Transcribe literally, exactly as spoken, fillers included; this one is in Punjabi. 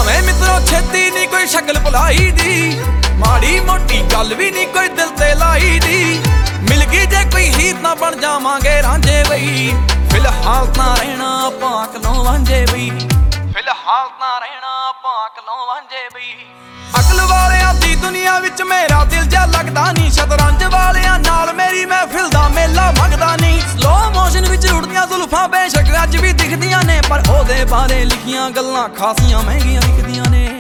ਜਾਵੇਂ ਮਿੱਤਰੋ ਛੇਤੀ ਨਹੀਂ ਕੋਈ ਸ਼ਕਲ ਭੁਲਾਈ ਦੀ, ਮਾੜੀ ਮੋਟੀ ਗੱਲ ਵੀ ਨਹੀਂ ਕੋਈ ਦਿਲ ਤੇ ਲਾਈ ਦੀ। ਮਿਲ ਗਈ ਜੇ ਕੋਈ ਹੀਰ ਨਾ ਬਣ ਜਾਵਾਂਗੇ ਰਾਂਝੇ ਬਈ, ਫਿਲਹਾਲ ਤਾਂ ਰਹਿਣਾ ਆਪਾਂ ਅਕਲੋਂ ਵਾਂਝੇ ਬਈ, ਫਿਲਹਾਲ ਤਾਂ ਰਹਿਣਾ ਆਪਾਂ ਅਕਲੋਂ ਵਾਂਝੇ ਬਈ। ਅਕਲ ਵਾਲਿਆਂ ਦੀ ਦੁਨੀਆ ਵਿੱਚ ਮੇਰਾ ਦਿਲ ਜਾ ਲੱਗਦਾ ਨਹੀਂ, ਸ਼ਤਰੰਜ ਵਾਲਿਆਂ ਨਾਲ ਮੇਰੀ ਮਹਿਫਿਲ ਦਾ ਮੇਲਾ ਮੰਗਦਾ ਨਹੀਂ। ਸਲੋ ਮੋਸ਼ਨ ਵਿੱਚ ਉੜਦੀਆਂ ਜ਼ੁਲਫਾਂ ਬੇਸ਼ੱਕ ਅੱਜ ਵੀ ਦਿਖਦੀਆਂ ਨੇ, ਪਰ ਉਹਦੇ ਬਾਰੇ ਲਿਖੀਆਂ ਗੱਲਾਂ ਖਾਸੀਆਂ ਮਹਿੰਗੀਆਂ ਵਿਕਦੀਆਂ ਨੇ।